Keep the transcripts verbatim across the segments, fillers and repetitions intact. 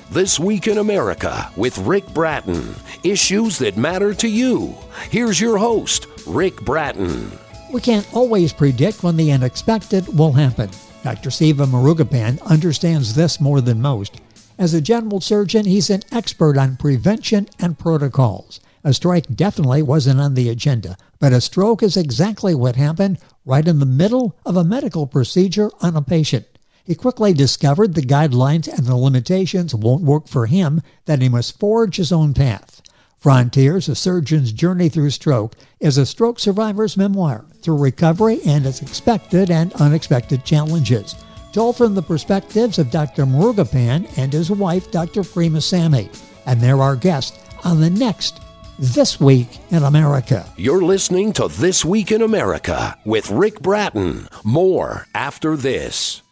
This Week in America with Rick Bratton. Issues that matter to you. Here's your host, Rick Bratton. We can't always predict when the unexpected will happen. Doctor Siva Murugapan understands this more than most. As a general surgeon, he's an expert on prevention and protocols. A strike definitely wasn't on the agenda, but a stroke is exactly what happened right in the middle of a medical procedure on a patient. He quickly discovered the guidelines and the limitations won't work for him, that he must forge his own path. Frontiers, a surgeon's journey through stroke, is a stroke survivor's memoir through recovery and its expected and unexpected challenges. Told from the perspectives of Doctor Murugapan and his wife, Doctor Prema Samy. And they're our guests on the next This Week in America. You're listening to This Week in America with Rick Bratton. More after this.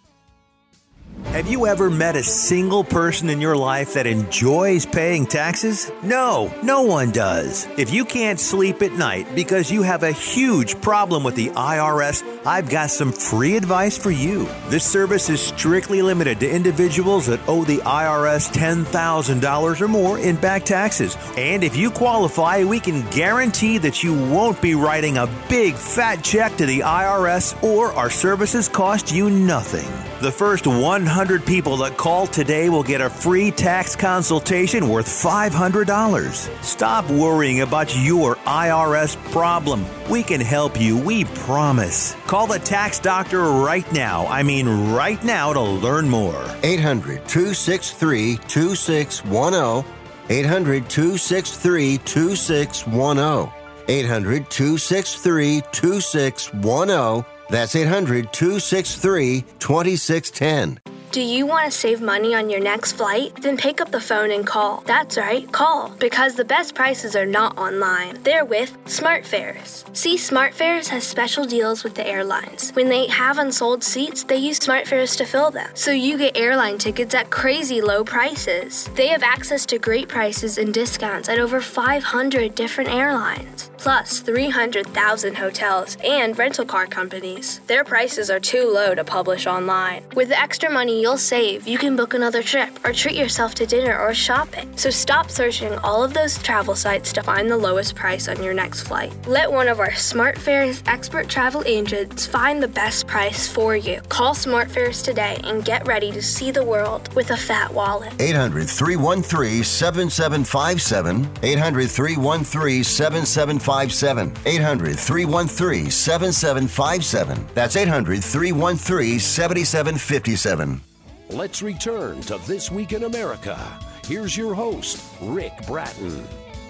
Have you ever met a single person in your life that enjoys paying taxes? No, no one does. If you can't sleep at night because you have a huge problem with the I R S, I've got some free advice for you. This service is strictly limited to individuals that owe the I R S ten thousand dollars or more in back taxes. And if you qualify, we can guarantee that you won't be writing a big fat check to the I R S, or our services cost you nothing. The first one hundred people that call today will get a free tax consultation worth five hundred dollars. Stop worrying about your I R S problem. We can help you, we promise. Call the tax doctor right now. I mean right now to learn more. eight hundred, two six three, two six one zero. eight hundred, two six three, two six one zero. eight hundred, two six three, two six one zero. That's eight hundred, two six three, two six one zero. Do you want to save money on your next flight? Then pick up the phone and call. That's right, call. Because the best prices are not online. They're with SmartFares. See, SmartFares has special deals with the airlines. When they have unsold seats, they use SmartFares to fill them. So you get airline tickets at crazy low prices. They have access to great prices and discounts at over five hundred different airlines. Plus three hundred thousand hotels and rental car companies. Their prices are too low to publish online. With the extra money you'll save, you can book another trip or treat yourself to dinner or shopping. So stop searching all of those travel sites to find the lowest price on your next flight. Let one of our SmartFares expert travel agents find the best price for you. Call SmartFares today and get ready to see the world with a fat wallet. eight hundred, three one three, seven seven five seven. eight hundred, three one three, seven seven five seven. eight hundred, three one three, seven seven five seven. That's eight hundred, three one three, seven seven five seven. Let's return to This Week in America. Here's your host, Rick Bratton.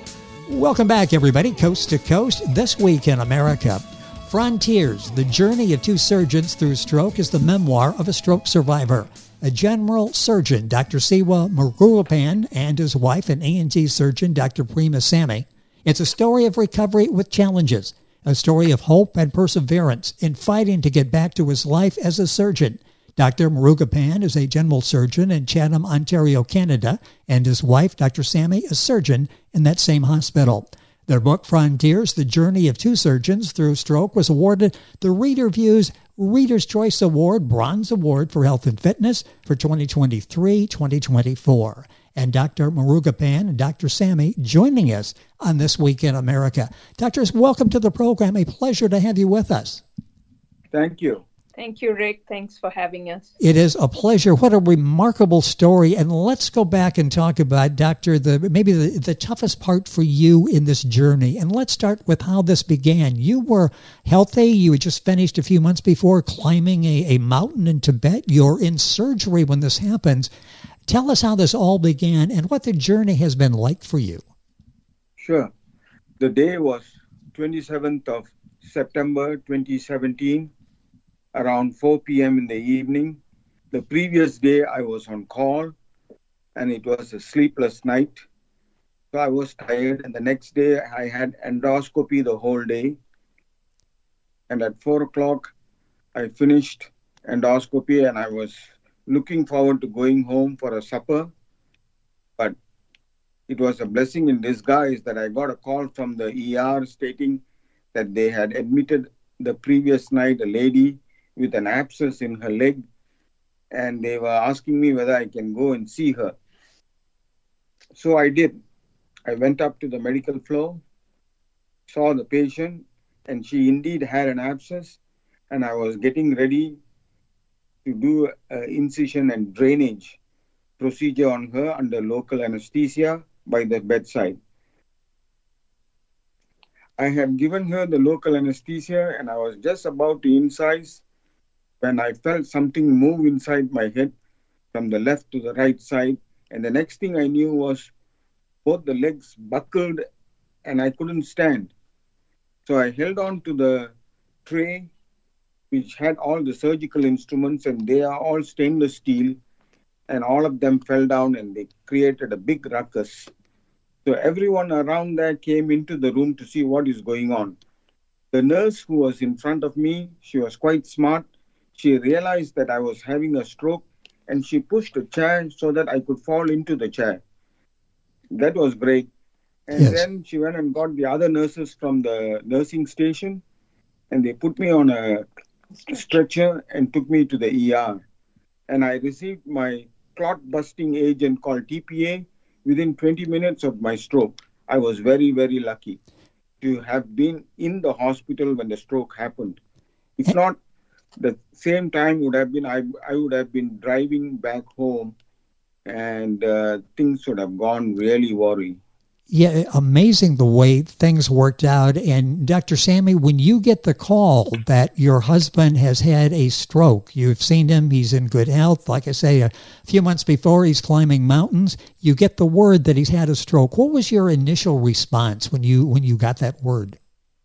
Welcome back, everybody, coast to coast. This Week in America. Frontiers, the journey of two surgeons through stroke, is the memoir of a stroke survivor. A general surgeon, Doctor Siva Murugapan, and his wife, an E N T surgeon, Doctor Prema Samy. It's a story of recovery with challenges, a story of hope and perseverance in fighting to get back to his life as a surgeon. Doctor Murugapan is a general surgeon in Chatham, Ontario, Canada, and his wife, Doctor Samy, a surgeon in that same hospital. Their book, Frontiers, The Journey of Two Surgeons Through Stroke, was awarded the Reader Views Reader's Choice Award, Bronze Award for Health and Fitness for twenty twenty-three twenty twenty-four. And Doctor Murugapan and Doctor Samy joining us on This Week in America. Doctors, welcome to the program. A pleasure to have you with us. Thank you. Thank you, Rick. Thanks for having us. It is a pleasure. What a remarkable story. And let's go back and talk about, Doctor, the maybe the, the toughest part for you in this journey. And let's start with how this began. You were healthy. You had just finished a few months before climbing a, a mountain in Tibet. You're in surgery when this happens. Tell us how this all began and what the journey has been like for you. Sure. The day was twenty-seventh of September twenty seventeen. Around four p.m. in the evening. The previous day I was on call and it was a sleepless night. So I was tired, and the next day I had endoscopy the whole day. And at four o'clock I finished endoscopy and I was looking forward to going home for a supper. But it was a blessing in disguise that I got a call from the E R stating that they had admitted the previous night a lady with an abscess in her leg, and they were asking me whether I can go and see her. So I did. I went up to the medical floor, saw the patient, and she indeed had an abscess, and I was getting ready to do an incision and drainage procedure on her under local anesthesia by the bedside. I had given her the local anesthesia, and I was just about to incise when I felt something move inside my head from the left to the right side. And the next thing I knew was both the legs buckled and I couldn't stand. So I held on to the tray, which had all the surgical instruments, and they are all stainless steel, and all of them fell down and they created a big ruckus. So everyone around there came into the room to see what is going on. The nurse who was in front of me, she was quite smart. She realized that I was having a stroke, and she pushed a chair so that I could fall into the chair. That was great. And yes. Then she went and got the other nurses from the nursing station, and they put me on a stretcher and took me to the E R. And I received my clot-busting agent called T P A within twenty minutes of my stroke. I was very, very lucky to have been in the hospital when the stroke happened. If not, the same time would have been, I, I would have been driving back home, and uh, things would have gone really worry. Yeah, amazing the way things worked out. And Doctor Sammy, when you get the call that your husband has had a stroke, you've seen him, he's in good health. Like I say, a few months before, he's climbing mountains. You get the word that he's had a stroke. What was your initial response when you when you got that word?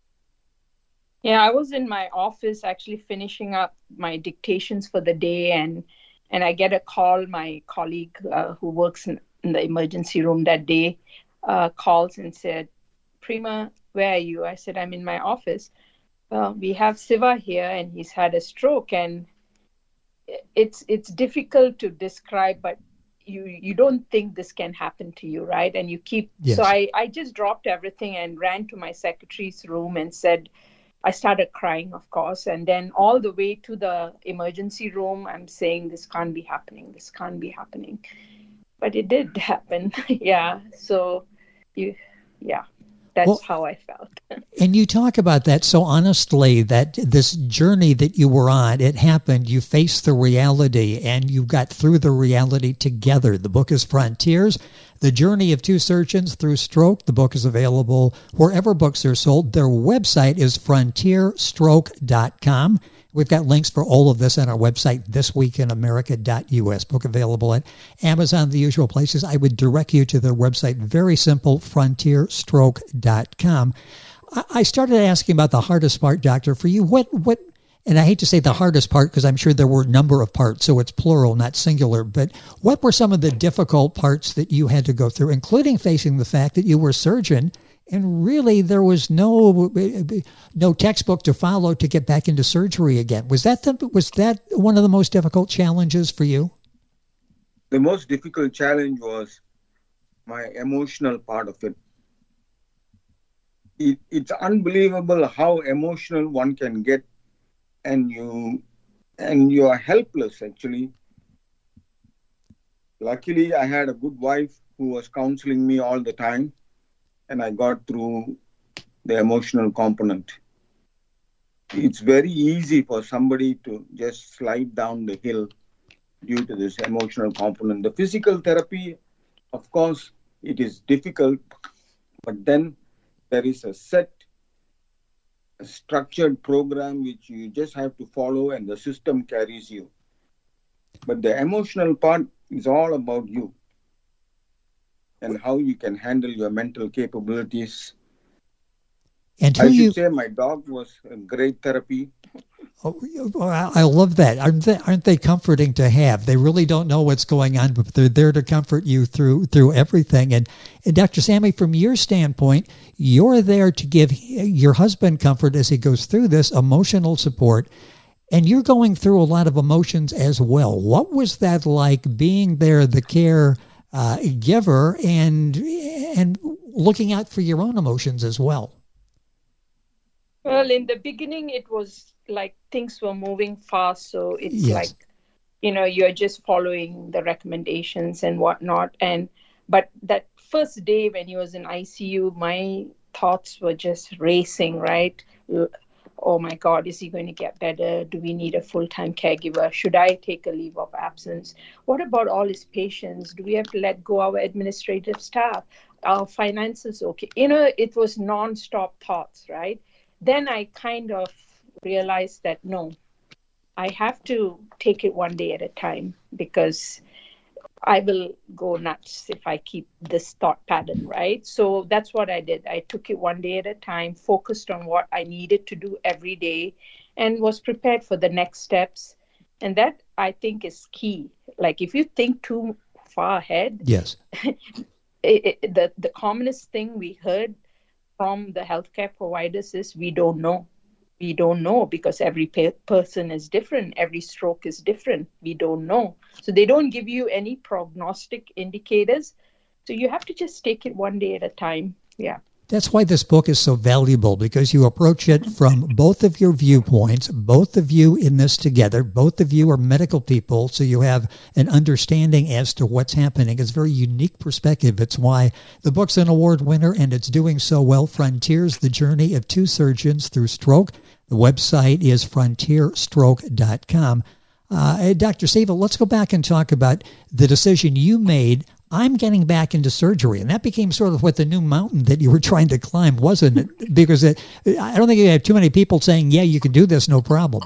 Yeah, I was in my office actually finishing up my dictations for the day, and and I get a call. My colleague uh, who works in, in the emergency room that day Uh, calls and said, "Prima, where are you?" I said, "I'm in my office." "Well, we have Siva here, and he's had a stroke, and it's it's difficult to describe, but you you don't think this can happen to you, right?" And you keep. Yes. So I, I just dropped everything and ran to my secretary's room and said, I started crying, of course, and then all the way to the emergency room, I'm saying, "This can't be happening. This can't be happening." But it did happen. Yeah. So. You, yeah, that's well, how I felt. And you talk about that so honestly, that this journey that you were on, it happened, you faced the reality, and you got through the reality together. The book is Frontiers, The Journey of Two Surgeons Through Stroke. The book is available wherever books are sold. Their website is frontier stroke dot com. We've got links for all of this on our website, this week in america dot u s. Book available at Amazon, the usual places. I would direct you to their website. Very simple, frontier stroke dot com. I started asking about the hardest part, Doctor, for you. What, what, and I hate to say the hardest part because I'm sure there were a number of parts, so it's plural, not singular, but what were some of the difficult parts that you had to go through, including facing the fact that you were a surgeon and really there was no no textbook to follow to get back into surgery again? Was that the, was that one of the most difficult challenges for you? The most difficult challenge was my emotional part of it. It it's unbelievable how emotional one can get, and you and you are helpless actually. Luckily, I had a good wife who was counseling me all the time, and I got through the emotional component. It's very easy for somebody to just slide down the hill due to this emotional component. The physical therapy, of course, it is difficult, but then there is a set, a structured program which you just have to follow, and the system carries you. But the emotional part is all about you and how you can handle your mental capabilities. And I should you... say my dog was a great therapy. Oh, I love that. Aren't they, aren't they comforting to have? They really don't know what's going on, but they're there to comfort you through through everything. And, and Doctor Sammy, from your standpoint, you're there to give your husband comfort as he goes through this, emotional support, and you're going through a lot of emotions as well. What was that like, being there, the care uh, giver, and and looking out for your own emotions as well? Well, in the beginning, it was like things were moving fast. So it's yes. like, you know, you're just following the recommendations and whatnot. And But that first day when he was in I C U, my thoughts were just racing, right? Oh my God, is he going to get better? Do we need a full-time caregiver? Should I take a leave of absence? What about all his patients? Do we have to let go our administrative staff? Our finances, okay. You know, it was non-stop thoughts, right? Then I kind of realized that, no, I have to take it one day at a time, because I will go nuts if I keep this thought pattern, right? So that's what I did. I took it one day at a time, focused on what I needed to do every day, and was prepared for the next steps. And that, I think, is key. Like, if you think too far ahead, yes, it, it, the, the commonest thing we heard from the healthcare providers is, we don't know. We don't know, because every pe- person is different. Every stroke is different. We don't know. So they don't give you any prognostic indicators. So you have to just take it one day at a time. Yeah. That's why this book is so valuable, because you approach it from both of your viewpoints, both of you in this together. Both of you are medical people, so you have an understanding as to what's happening. It's a very unique perspective. It's why the book's an award winner, and it's doing so well. Frontiers, The Journey of Two Surgeons Through Stroke. The website is frontier stroke dot com. Uh, Doctor Seva, let's go back and talk about the decision you made. I'm getting back into surgery. And that became sort of what the new mountain that you were trying to climb, wasn't it? Because it, I don't think you have too many people saying, yeah, you can do this, no problem.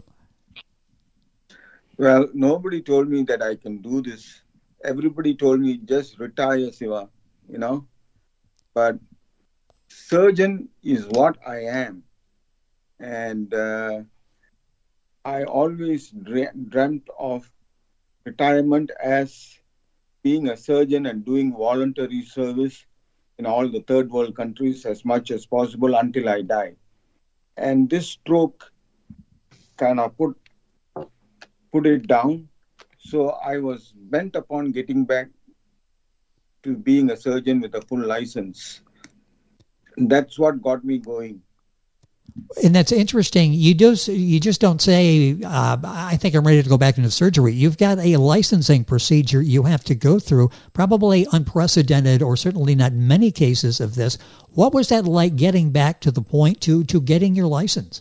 Well, nobody told me that I can do this. Everybody told me, just retire, Siva, you know. But surgeon is what I am. And uh, I always dre- dreamt of retirement as being a surgeon and doing voluntary service in all the third world countries as much as possible until I die. And this stroke kind of put put it down. So I was bent upon getting back to being a surgeon with a full license. And that's what got me going. And that's interesting. You do. You just don't say, uh, I think I'm ready to go back into surgery. You've got a licensing procedure you have to go through, probably unprecedented, or certainly not many cases of this. What was that like, getting back to the point to, to getting your license?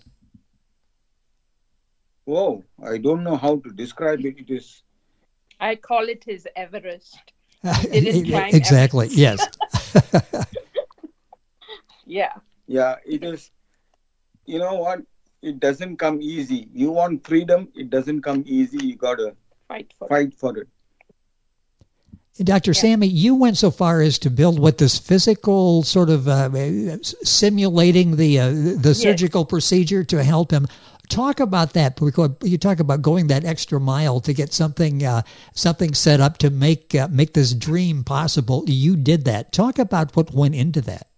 Whoa, I don't know how to describe it. It is. I call it his Everest. He didn't climb exactly, Everest. Yes. Yeah. Yeah, it is. You know what? It doesn't come easy. You want freedom, it doesn't come easy. You got to fight for fight it. For it. Doctor Yeah. Sammy, you went so far as to build what this physical sort of uh, simulating the uh, the yes. surgical procedure to help him. Talk about that, because you talk about going that extra mile to get something uh, something set up to make uh, make this dream possible. You did that. Talk about what went into that.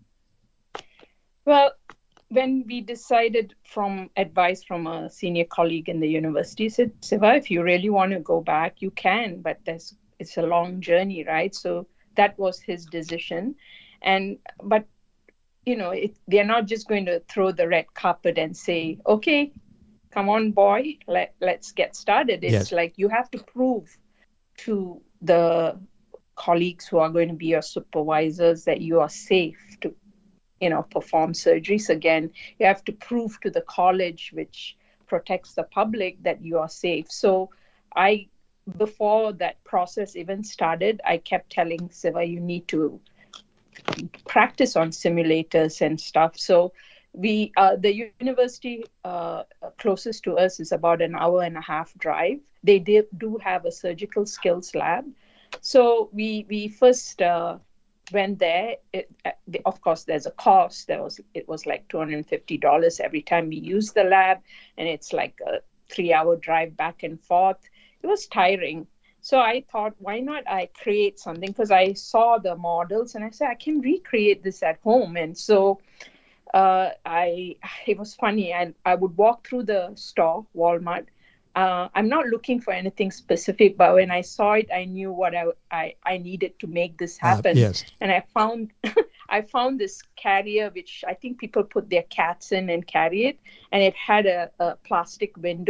Well, when we decided, from advice from a senior colleague in the university, said, Siva, if you really want to go back, you can, but there's it's a long journey, right? So that was his decision. And but you know, it, they're not just going to throw the red carpet and say, okay, come on, boy, let, let's get started. It's yes. like you have to prove to the colleagues who are going to be your supervisors that you are safe to, you know, perform surgeries again. You have to prove to the college, which protects the public, that you are safe. So I, before that process even started, I kept telling Siva, you need to practice on simulators and stuff. So we, uh, the university uh, closest to us is about an hour and a half drive. They did, do have a surgical skills lab. So we we first uh, went there. It, of course, there's a cost. There was it was like two hundred fifty dollars every time we use the lab, and it's like a three-hour drive back and forth. It was tiring. So I thought, why not I create something? Because I saw the models and I said, I can recreate this at home. And so uh, I, it was funny. I, I would walk through the store, Walmart. Uh, I'm not looking for anything specific, but when I saw it, I knew what I I, I needed to make this happen. Uh, yes. And I found I found this carrier, which I think people put their cats in and carry it. And it had a, a plastic window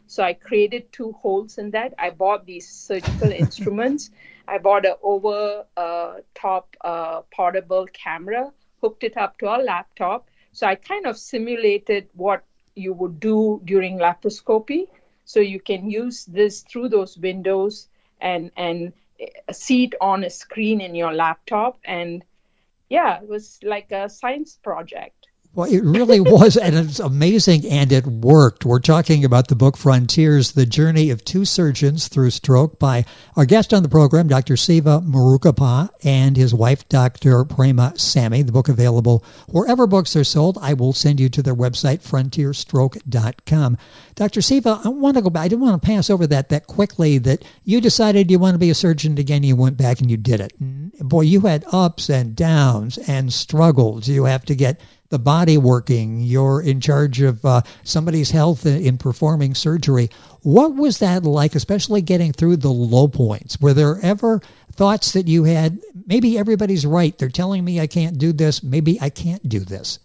So I created two holes in that. I bought these surgical instruments. I bought an over uh, top uh, portable camera, hooked it up to a laptop. So I kind of simulated what you would do during laparoscopy. So you can use this through those windows and, and see it on a screen in your laptop. And yeah, it was like a science project. Well, it really was, and it's amazing, and it worked. We're talking about the book Frontiers, The Journey of Two Surgeons Through Stroke by our guest on the program, Doctor Siva Murugappa, and his wife, Doctor Prema Samy. The book available wherever books are sold. I will send you to their website, frontier stroke dot com. Doctor Siva, I want to go back. I didn't want to pass over that that quickly, that you decided you want to be a surgeon again. You went back and you did it. Boy, you had ups and downs and struggles. You have to get the body working. You're in charge of uh, somebody's health in performing surgery. What was that like, especially getting through the low points? Were there ever thoughts that you had, maybe everybody's right, they're telling me I can't do this, maybe I can't do this?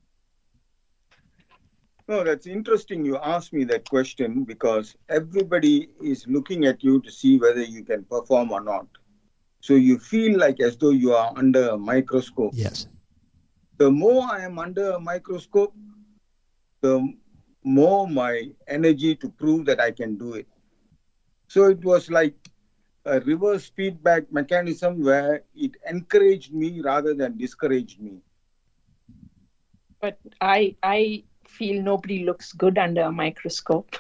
No, that's interesting you asked me that question, because everybody is looking at you to see whether you can perform or not. So you feel like as though you are under a microscope. Yes. The more I am under a microscope, the more my energy to prove that I can do it. So it was like a reverse feedback mechanism where it encouraged me rather than discouraged me. But I I feel nobody looks good under a microscope.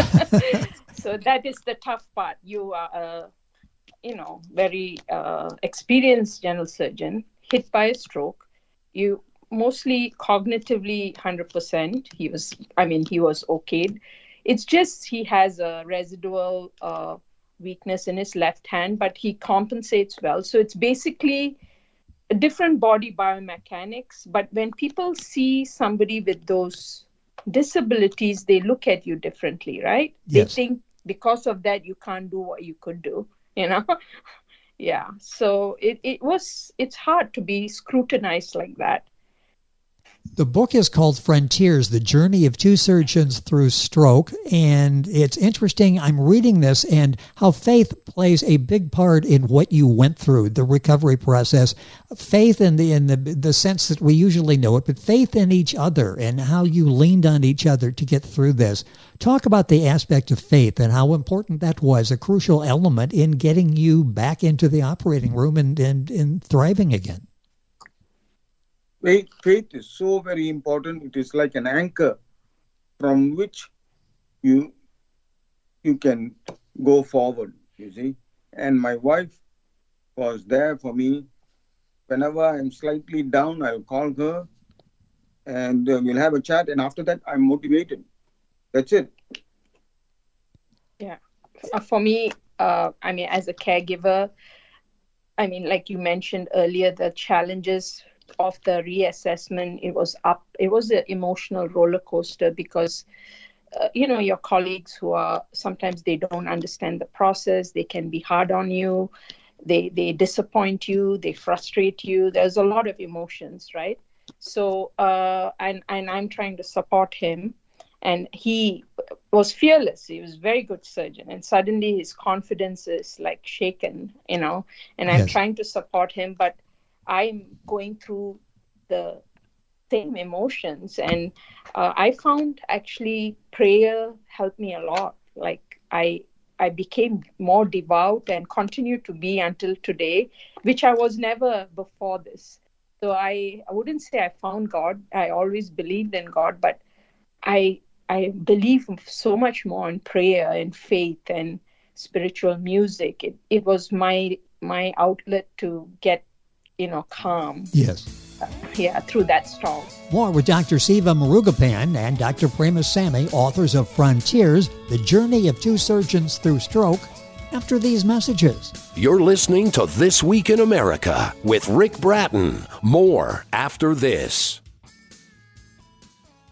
So that is the tough part. You are a you know, very uh, experienced general surgeon, hit by a stroke. You mostly cognitively one hundred percent. He was, I mean, he was okayed. It's just he has a residual uh, weakness in his left hand, but he compensates well. So it's basically a different body biomechanics. But when people see somebody with those disabilities, they look at you differently, right? Yes. They think because of that, you can't do what you could do, you know? Yeah. So it, it was, it's hard to be scrutinized like that. The book is called Frontiers, The Journey of Two Surgeons Through Stroke, and it's interesting. I'm reading this and how faith plays a big part in what you went through, the recovery process. Faith in the in the, the sense that we usually know it, but faith in each other and how you leaned on each other to get through this. Talk about the aspect of faith and how important that was, a crucial element in getting you back into the operating room and, and, and thriving again. Faith, faith is so very important. It is like an anchor from which you you can go forward, you see. And my wife was there for me. Whenever I'm slightly down, I'll call her and uh, we'll have a chat. And after that, I'm motivated. That's it. Yeah. For me, uh, I mean, as a caregiver, I mean, like you mentioned earlier, the challenges of the reassessment, it was up, it was an emotional roller coaster because, uh, you know, your colleagues who are, sometimes they don't understand the process, they can be hard on you, they they disappoint you, they frustrate you. There's a lot of emotions, right? So, uh, and, and I'm trying to support him, and he was fearless. He was a very good surgeon, and suddenly his confidence is like shaken, you know, and I'm yes. trying to support him, but I'm going through the same emotions. And uh, I found actually prayer helped me a lot. Like I I became more devout and continue to be until today, which I was never before this. So I, I wouldn't say I found God. I always believed in God, but I I believe so much more in prayer and faith and spiritual music. It it was my my outlet to get, you know, calm. Yes. Uh, yeah, through that storm. More with Doctor Siva Murugappan and Doctor Prema Samy, authors of Frontiers, The Journey of Two Surgeons Through Stroke, after these messages. You're listening to This Week in America with Rick Bratton. More after this.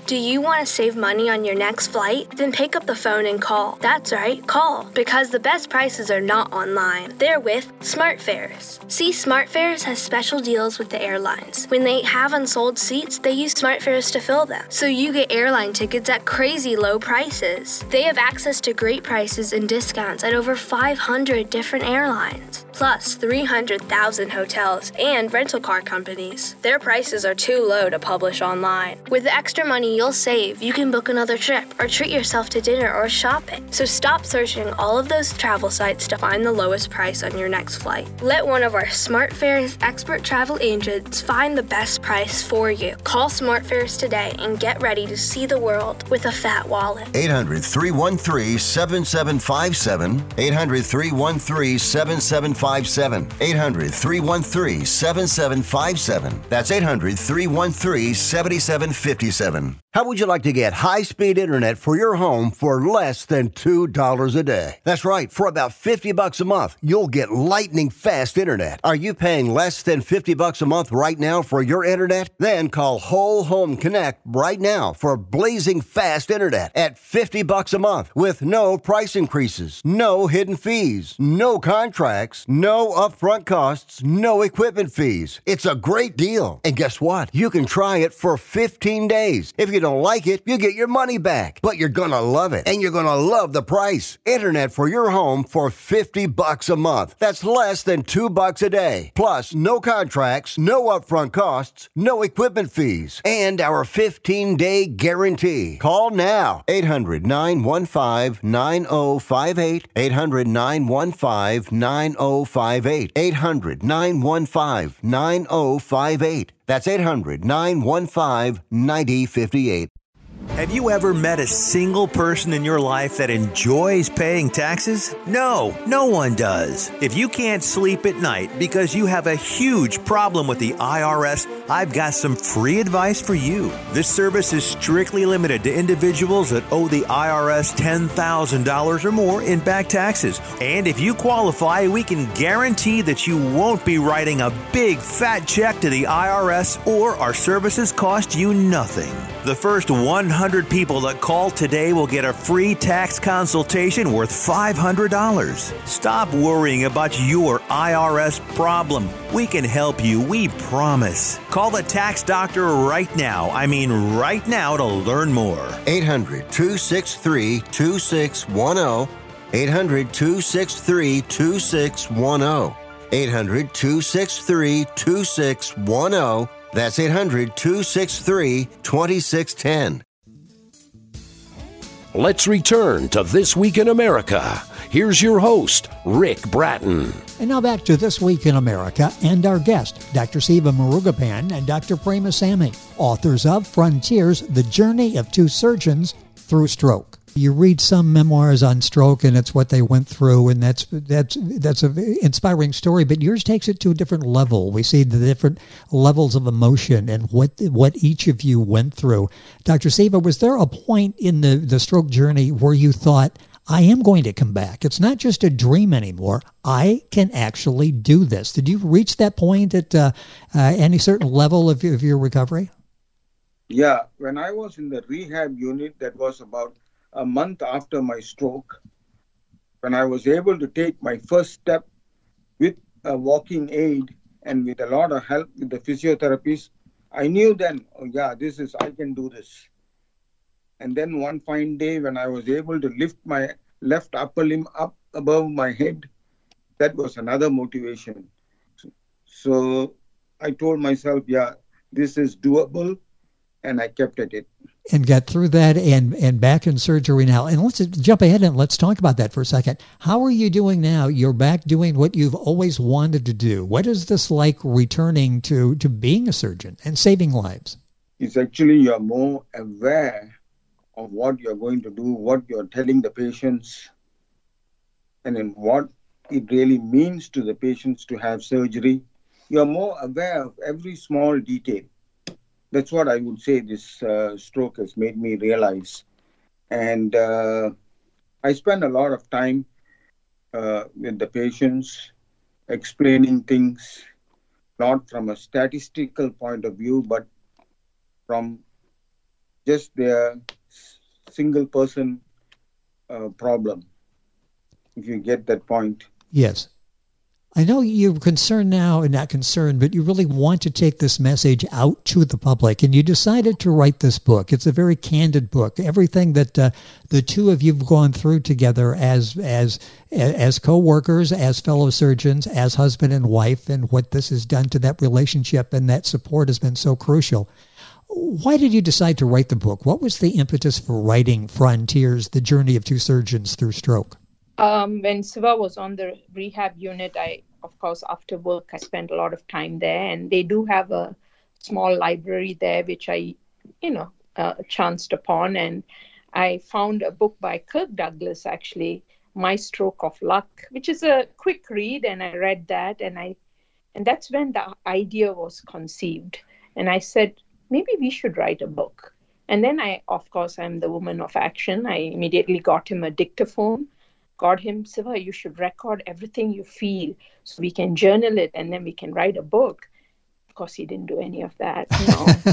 Do you want to save money on your next flight? Then pick up the phone and call. That's right, call. Because the best prices are not online. They're with SmartFares. See, SmartFares has special deals with the airlines. When they have unsold seats, they use SmartFares to fill them. So you get airline tickets at crazy low prices. They have access to great prices and discounts at over five hundred different airlines. Plus three hundred thousand hotels and rental car companies. Their prices are too low to publish online. With the extra money you'll save, you can book another trip or treat yourself to dinner or shopping. So stop searching all of those travel sites to find the lowest price on your next flight. Let one of our SmartFares expert travel agents find the best price for you. Call SmartFares today and get ready to see the world with a fat wallet. eight hundred, three one three, seven seven five seven. eight hundred, three one three, seven seven five seven. eight hundred, three one three, seven seven five seven. That's eight hundred, three one three, seven seven five seven. How would you like to get high-speed internet for your home for less than two dollars a day? That's right. For about fifty bucks a month, you'll get lightning-fast internet. Are you paying less than fifty bucks a month right now for your internet? Then call Whole Home Connect right now for blazing fast internet at fifty bucks a month with no price increases, no hidden fees, no contracts, no upfront costs, no equipment fees. It's a great deal. And guess what? You can try it for fifteen days. If you don't like it, you get your money back. But you're gonna love it, and you're gonna love the price. Internet for your home for fifty bucks a month. That's less than two bucks a day. Plus, no contracts, no upfront costs, no equipment fees, and our fifteen-day guarantee. Call now. eight hundred, nine one five, nine oh five eight. eight hundred, nine one five, nine oh five eight. eight hundred, nine one five, nine oh five eight. That's eight hundred, nine one five, nine oh five eight. Have you ever met a single person in your life that enjoys paying taxes? No, no one does. If you can't sleep at night because you have a huge problem with the I R S, I've got some free advice for you. This service is strictly limited to individuals that owe the I R S ten thousand dollars or more in back taxes. And if you qualify, we can guarantee that you won't be writing a big fat check to the I R S, or our services cost you nothing. The first one hundred people that call today will get a free tax consultation worth five hundred dollars. Stop worrying about your I R S problem. We can help you, we promise. Call the tax doctor right now. I mean right now to learn more. eight hundred, two six three, two six one zero. eight hundred, two six three, two six one zero. eight hundred, two six three, two six one zero. That's eight hundred, two six three, two six one zero. Let's return to This Week in America. Here's your host, Rick Bratton. And now back to This Week in America and our guest, Doctor Siva Murugapan and Doctor Premasamy, authors of Frontiers, The Journey of Two Surgeons Through Stroke. You read some memoirs on stroke, and it's what they went through, and that's that's that's an inspiring story. But yours takes it to a different level. We see the different levels of emotion and what what each of you went through. Doctor Siva, was there a point in the, the stroke journey where you thought, I am going to come back? It's not just a dream anymore. I can actually do this. Did you reach that point at uh, uh, any certain level of, of your recovery? Yeah, when I was in the rehab unit, that was about a month after my stroke, when I was able to take my first step with a walking aid and with a lot of help with the physiotherapist, I knew then, oh yeah, this is, I can do this. And then one fine day when I was able to lift my left upper limb up above my head, that was another motivation. So I told myself, yeah, this is doable, and I kept at it. And got through that and, and back in surgery now. And let's jump ahead and let's talk about that for a second. How are you doing now? You're back doing what you've always wanted to do. What is this like returning to, to being a surgeon and saving lives? It's actually you're more aware of what you're going to do, what you're telling the patients, and in what it really means to the patients to have surgery. You're more aware of every small detail. That's what I would say this uh, stroke has made me realize. And uh, I spend a lot of time uh, with the patients, explaining things, not from a statistical point of view, but from just their single person uh, problem, if you get that point. Yes. I know you're concerned now, and not concerned, but you really want to take this message out to the public, and you decided to write this book. It's a very candid book. Everything that uh, the two of you have gone through together as as as co-workers, as fellow surgeons, as husband and wife, and what this has done to that relationship, and that support has been so crucial. Why did you decide to write the book? What was the impetus for writing Frontiers, The Journey of Two Surgeons Through Stroke? Um, when Siva was on the rehab unit, I, of course, after work, I spent a lot of time there. And they do have a small library there, which I, you know, uh, chanced upon. And I found a book by Kirk Douglas, actually, My Stroke of Luck, which is a quick read. And I read that. And I, and that's when the idea was conceived. And I said, maybe we should write a book. And then I, of course, I'm the woman of action. I immediately got him a dictaphone. Got him, Siva, you should record everything you feel so we can journal it and then we can write a book. Of course, he didn't do any of that. No,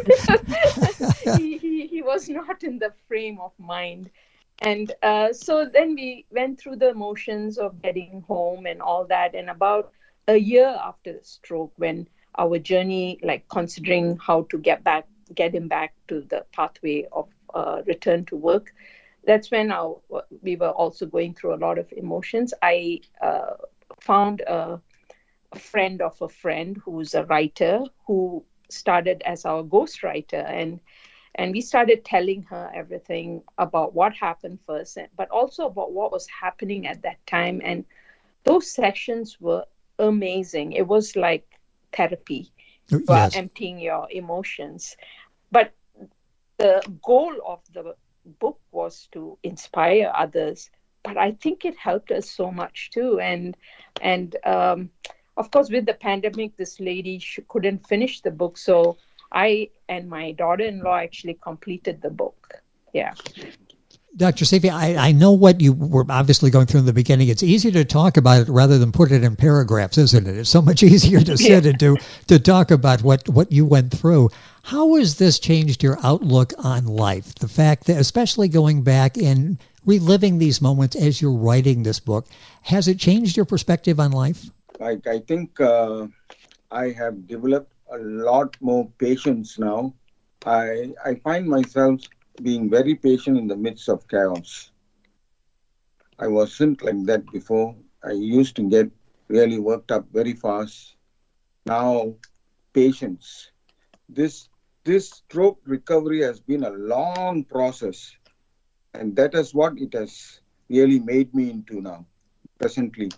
he, he, he, he was not in the frame of mind. And uh, so then we went through the motions of getting home and all that. And about a year after the stroke, when our journey, like considering how to get back, get him back to the pathway of uh, return to work, that's when our, we were also going through a lot of emotions. I uh, found a, a friend of a friend who's a writer who started as our ghostwriter. And, and we started telling her everything about what happened first, but also about what was happening at that time. And those sessions were amazing. It was like therapy, yes. for emptying your emotions. But the goal of the book was to inspire others, but I think it helped us so much too. And and um, of course, with the pandemic, this lady she couldn't finish the book, so I and my daughter-in-law actually completed the book. Yeah. Doctor Sefi, I, I know what you were obviously going through in the beginning. It's easier to talk about it rather than put it in paragraphs, isn't it? It's so much easier to sit and to, to talk about what, what you went through. How has this changed your outlook on life? The fact that, especially going back and reliving these moments as you're writing this book, has it changed your perspective on life? I, I think uh, I have developed a lot more patience now. I I find myself being very patient in the midst of chaos. I wasn't like that before. I used to get really worked up very fast. Now, patience. This this stroke recovery has been a long process, and that is what it has really made me into now, presently.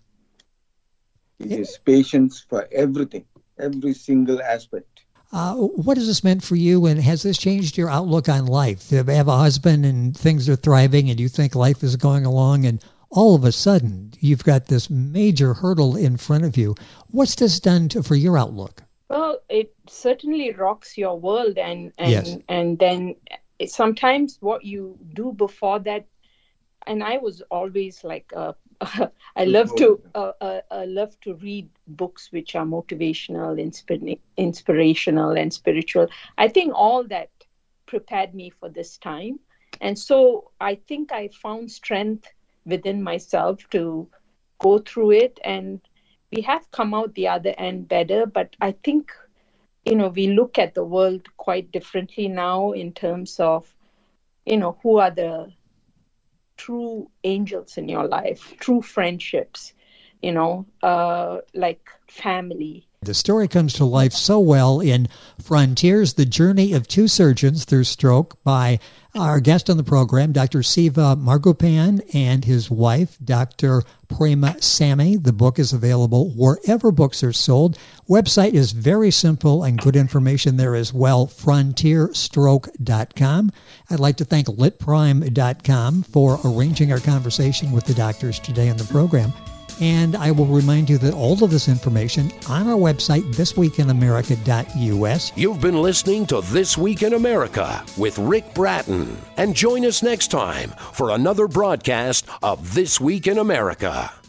It is patience for everything, every single aspect. Uh, what has this meant for you, and has this changed your outlook on life? You have a husband and things are thriving and you think life is going along, and all of a sudden you've got this major hurdle in front of you. What's this done to, for your outlook? Well, it certainly rocks your world, and and, yes. and then sometimes what you do before that, and I was always like a I love to uh, uh, I love to read books which are motivational, inspira- inspirational, and spiritual. I think all that prepared me for this time, and so I think I found strength within myself to go through it, and we have come out the other end better. But I think, you know, we look at the world quite differently now in terms of, you know, who are the true angels in your life, true friendships, you know, uh, like family. The story comes to life so well in Frontiers, The Journey of Two Surgeons Through Stroke by our guest on the program, Doctor Siva Margoppan, and his wife, Doctor Prema Samy. The book is available wherever books are sold. Website is very simple and good information there as well, frontier stroke dot com. I'd like to thank lit prime dot com for arranging our conversation with the doctors today on the program. And I will remind you that all of this information on our website, this week in america dot u s. You've been listening to This Week in America with Rick Bratton. And join us next time for another broadcast of This Week in America.